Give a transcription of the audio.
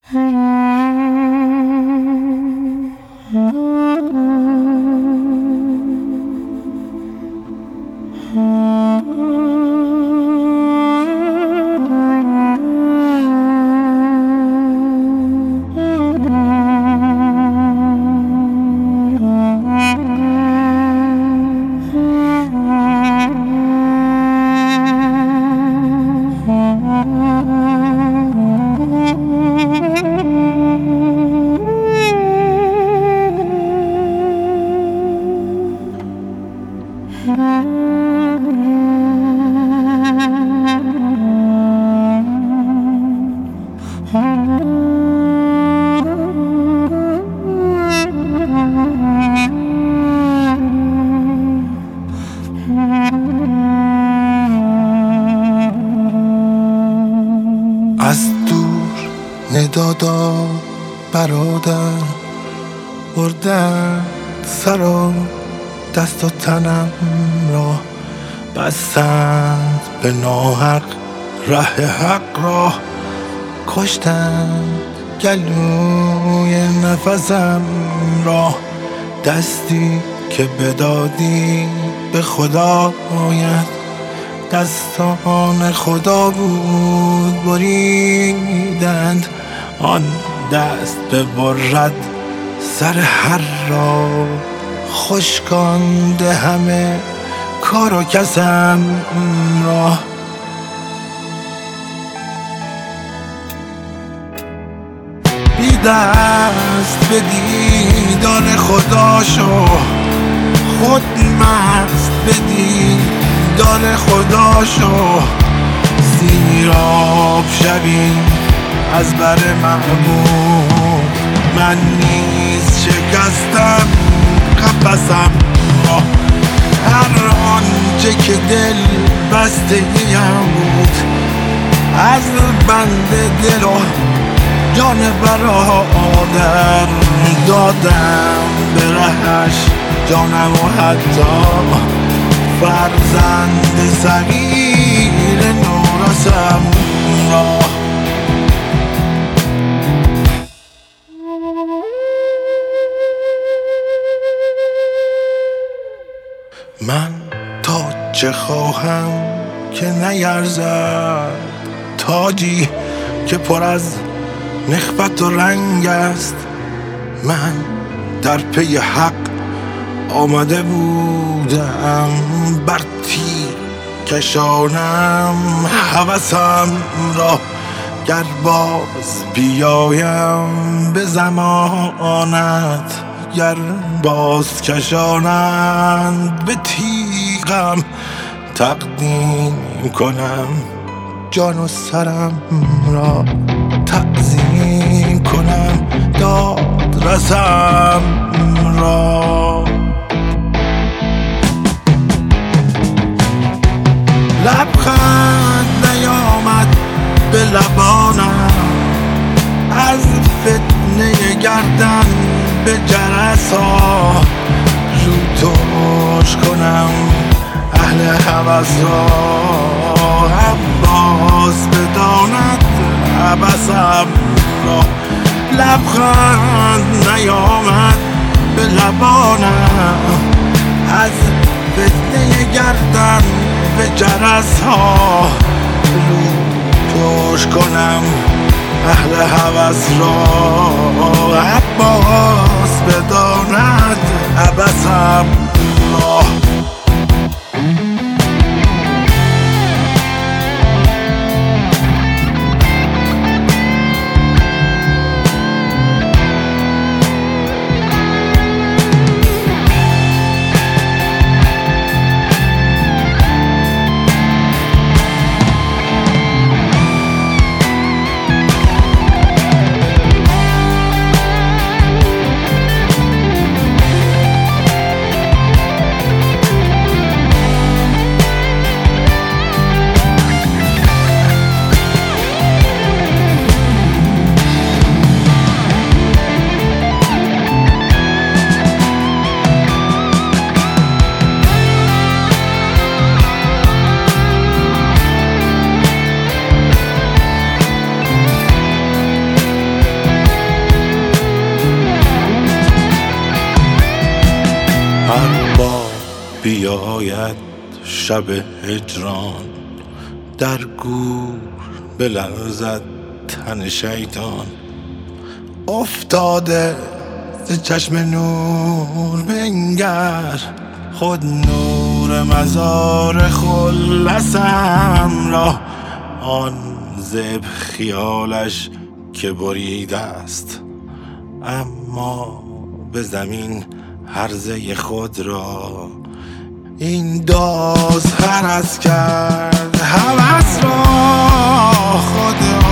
از دور ندادا برادر بردن سر و دست و تنم را، بستند به ناحق ره حق را، کشتند گلوی نفسم را. دستی که بدادی به خدا آید، دستان خدا بود بریدند. آن دست ببرد سر هر را، خشکانده همه کار و کسم را. بی دست به دیدار خدا شو، خود مست به دیدار خدا شو. سیراب شوی از بر محبوب، من نیز شکستم قفسم را. هر آنچه که دل بسته ایم بود، از بند دل و جان برادر دادم به رهش جانم و حتی فرزند صغیر نورسم را. من تا چه خواهم که نیرزد، تاجی که پر از نخوت و رنگ است. من در پی حق آمده بودم، بر تیر کشانم هوسم را. گر باز بیایم به زمانت، گر باز کشانند به تیغم، تقدیم کنم جان و سرم را. تعظیم کنم داد رسم را. لبخند نیامد به لبانم، از فتنه گردن به جرس ها. رو ترش کنم اهل هوس را، عباس بداند عبسم را. لبخند نیامد به لبانم، از فتنه گردن به جرس ها. رو ترش کنم اهل هوس را، عباس بداند عبسم را. شاید شب هجران در گور بلرزد تن شیطان. افتاده ز چشم نور بنگر، خود نور مزار خلصم را. آن زب خیالش که بریده است، اما به زمین هرزه خود را. این داز هرس کرد هوس را، خود